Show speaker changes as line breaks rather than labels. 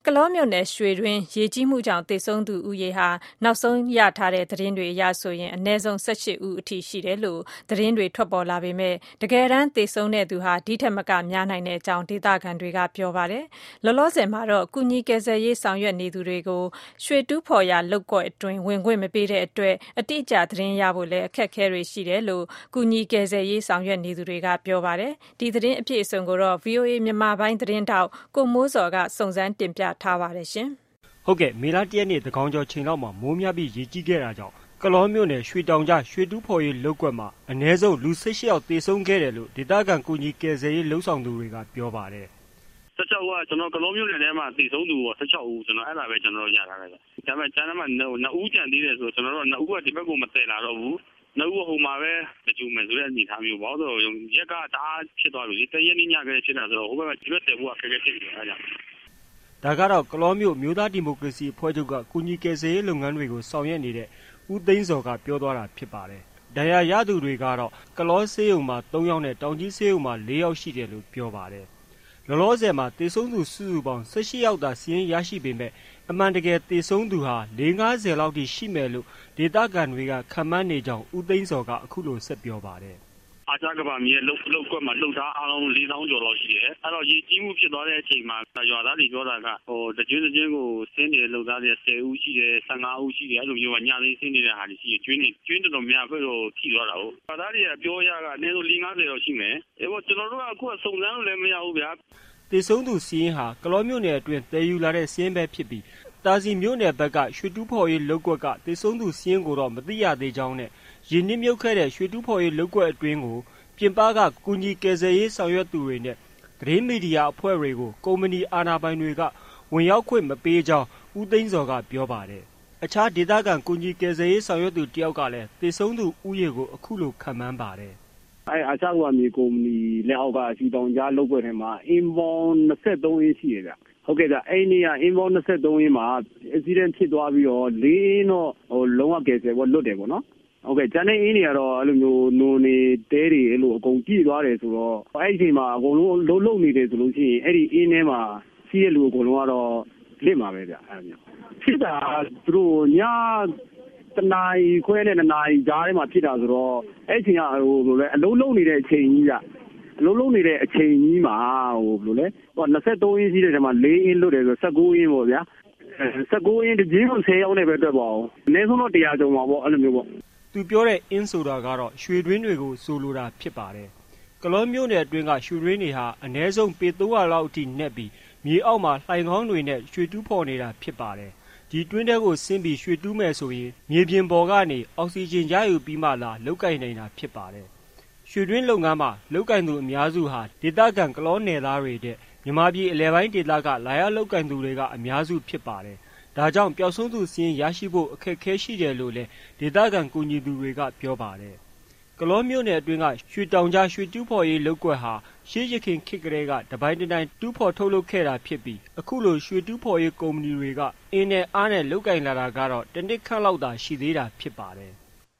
ကလောမြို့နယ်ရွှေတွင်းရေကြီးမှုကြောင့်သေဆုံးသူဦးရေဟာနောက်ဆုံးရထားတဲ့သတင်းတွေအရဆိုရင်အနည်းဆုံး18ဦးအထိရှိတယ်လို့သတင်းတွေထွက်ပေါ်လာပေမဲ့တကယ်တမ်းသေဆုံးတဲ့သူဟာဒီထက်မကများနိုင်တဲ့အကြောင်းဒေသခံတွေကပြောပါတယ်။လောလောဆယ်မှာတော့ကုညီကယ်ဆယ်ရေးဆောင်ရွက်နေသူတွေကိုရွှေတူးဖော်ရာလုပ်ကွက်အတွင်းဝင်ခွင့်မပေးတဲ့အတွက်အတိအကျသတင်းရဖို့လည်းအခက်အခဲတွေရှိတယ်လို့ကုညီကယ်ဆယ်ရေးဆောင်ရွက်နေသူတွေကပြောပါတယ်။ဒီသတင်းအပြည့်အစုံကိုတော့ VOA မြန်မာပိုင်းသတင်းတောက်ကိုမိုးစော်ကစုံစမ်းတင်ပြထားပါတယ်ရှင်
။ဟုတ်ကဲ့မေလ1ရက်နေ့သကောင်ကျော်ချိန်လောက်မှာမိုးများပြီးရေကြီးခဲ့တာကြောင့်ကလောမြို့နယ်ရွှေတောင်ကြားရွှေတူးဖော်ရေးလုပ်ကွက်မှာအနည်းဆုံးလူ18ယောက်သေဆုံးခဲ့တယ်လို့ဒေသခံကုညီကယ်ဆယ်ရေးလှုပ်ဆောင်သူတွေကပြောပါတယ်
။16ဦးကကျွန်တော်ကလောမြို့နယ်ထဲမှာသေဆုံးသူ16ဦးကျွန်တော်အဲ့ဒါပဲကျွန်တော်ရထားတယ်။ဒါပေမဲ့ကျန်တဲ့မှာ2ဦးကျန်သေးတယ်ဆိုတော့ကျွန်တော်တို့2ဦးကဒီဘက်ကိုမတည်လာတော့ဘူး။2ဦးဟိုမှာပဲကြုံမယ်ဆိုတဲ့အနေထားမျိုးပေါ့ဆိုတော့ရက်ကတအားဖြစ်သွားလို့ဒီတရက်နေ့ညကလေးဖြစ်တာဆိုတော့ဟိုဘက်ကဒီဘက်တည်ဖို့အခက်အခဲဖြစ်နေတယ်အဲ့ဒါ
ဒါကတော့ကလောမြို့မျိုးသားဒီမိုကရေစီအဖွဲ့ချုပ်ကကုညီကယ်ဆယ်ရေးလုပ်ငန်းတွေကိုဆောင်ရွက်နေတဲ့ဦးသိန်းစောကပြောသွားတာဖြစ်ပါတယ်။ဒဏ်ရာရသူတွေကတော့ကလောဆေးရုံမှာ3ယောက်နဲ့တောင်ကြီးဆေးရုံမှာ4ယောက်ရှိတယ်လို့ပြောပါတယ်။လောလောဆယ်မှာသေဆုံးသူစုစုပေါင်း18ယောက်သာစီးရင်ရရှိပေမဲ့အမှန်တကယ်သေဆုံးသူဟာ50လောက်ထိရှိမယ်လို့ဒေသခံတွေကခန့်မှန်းနေကြောင်းဦးသိန်းစောကအခုလိုဆက်ပြောပါတယ်။
အာချကဘာမြေလောက်ကွက်မှာလှုပ်သားအားလုံး4000ကျော်လောက်ရှိတယ်။အဲ့တော့ရေကြီးမှုဖြစ်သွားတဲ့အချိန်မှာရွာသားတွေပြောတာကတကျွန်းကိုဆင်းနေတဲ့လှုပ်သားတွေ10ဦးရှိတယ်15ဦးရှိတယ်အဲ့လိုမျိုးကညသိဆင်းနေတဲ့ဟာတွေရှိတယ်ကျွန်းတော်များဖွဲ့တော့ထိသွားတာဟုတ်။ရွာသားတွေကပြောရကအနည်းဆုံး50လောက်ရှိမယ်။အဲ့တော့ကျွန်တော်တို့ကအခုစုံစမ်းလို့လည်းမရဘူးဗျာ
။သေဆုံးသူစီးရင်ဟာကလောမြို့နယ်အတွင်းတည်ယူလာတဲ့စီးရင်ပဲဖြစ်ပြီးတာစီမြို့နယ်ဘက်ကရွှေတူးဖော်ရေးလုပ်ကွက်ကသေဆုံးသူစီးရင်ကိုတော့မသိရသေးကြောင်းနဲ့ရင်းနှီးမြုပ်ခဲ့တဲ့ရွှေတူးဖော်ရေးလုပ်ကွက်အတွင်းကိုပြင်ပကကုညီကယ်ဆယ်ရေးဆောင်ရွက်သူတွေနဲ့သတင်းမီဒီယာအဖွဲ့တွေကိုကုမ္ပဏီအာဏာပိုင်တွေကဝင်ရောက်ခွင့်မပေးကြောင်းဦးသိန်းစောကပြောပါတယ်။အခြားဒေသခံကုညီကယ်ဆယ်ရေးဆောင်ရွက်သူတယောက်ကလည်းသေဆုံးသူဦးရေကိုအခုလိုခန့်မှန်းပါတယ်
။အာချကမြေကုမ္ပဏီလက်အောက်ကရွှေတောင်ကြားလုပ်ကွက်ထဲမှာအင်ပေါင်း23ရင်းရှိတယ်ဗျ။ဟုတ်ကဲ့ဗျအဲ့ဒီကအင်ပေါင်း23ရင်းမှာအက်ဆီဒန့်ဖြစ်သွားပြီးတော့၄ရင်းတော့လုံးဝကယ်ဆယ်လွတ်တယ်ပေါ့နော်။ဟုတ်ကဲ့ကျန်တဲ့အင်းတွေကတော့အဲ့လိုမျိုးနုံနေတဲတွေအဲ့လိုအကုန်ကြည့်သွားတယ်ဆိုတော့အဲ့ဒီအချိန်မှာအကုန်လုံးလုံးနေတယ်ဆိုလို့ရှိရင်အဲ့ဒီအင်းထဲမှာရှိတဲ့လူအကုန်လုံးကတော့လစ်မှာပဲဗျအဲ့လိုမျိုးဖြစ်တာသူတို့ညတနာရီခွဲနဲ့2နာရီကြားထဲမှာဖြစ်တာဆိုတော့အဲ့ဒီအချိန်ကဟိုလိုလဲအလုံးလုံးနေတဲ့အချိန်ကြီးကအလုံးလုံးနေတဲ့အချိန်ကြီးမှာဟိုဘယ်လိုလဲဟို23ရင်းရှိတဲ့ထဲမှာ4ရင်းလွတ်တယ်ဆို19ရင်းပေါ့ဗျာ19ရင်းတကြီးကို10ရောက်နေပဲတွေ့ပါအောင်အနည်းဆုံးတော့100ကျော်ပါပေါ့အဲ့လိုမျိုးပေါ့
သူပြောတဲ့အင်းဆိုတာကတော့ရွှေတွင်းတွေကိုဆိုလိုတာဖြစ်ပါတယ်။ကလောမြို့နယ်အတွင်းကရွှေတွင်းတွေဟာအနည်းဆုံးပေ300လောက်အထိနှက်ပြီးမြေအောက်မှာလှိုင်ခေါင်းတွေနဲ့ရွှေတူးဖော်နေတာဖြစ်ပါတယ်။ဒီတွင်းတွေကိုဆင်းပြီးရွှေတူးမယ်ဆိုရင်မြေပြင်ပေါ်ကနေအောက်ဆီဂျင်ရယူပြီးမှလာလောက်ကင်နေတာဖြစ်ပါတယ်။ရွှေတွင်းလုပ်ငန်းမှာလောက်ကင်သူအများစုဟာဒေသခံကလောနယ်သားတွေတဲ့မြန်မာပြည်အလဲပိုင်းဒေသကလာရောက်လောက်ကင်သူတွေကအများစုဖြစ်ပါတယ်။ဒါကြောင့်ပျောက်ဆုံးသူစီးရင်ရရှိဖို့အခက်အခဲရှိတယ်လို့လည်းဒေသခံကူညီသူတွေကပြောပါတယ်။ကလောမြို့နယ်အတွင်းကရွှေတောင်ကြားရွှေတူးဖော်ရေးလုပ်ကွက်ဟာရှေးရခင်ခေတ်ကလေးကတပိုင်းတိုင်းတူးဖော်ထုတ်လုပ်ခဲ့တာဖြစ်ပြီးအခုလိုရွှေတူးဖော်ရေးကုမ္ပဏီတွေကအင်းနဲ့အားနဲ့လုပ်ကင်လာတာကတော့တစ်နှစ်ခန့်လောက်သာရှိသေးတာဖြစ်ပါတယ်။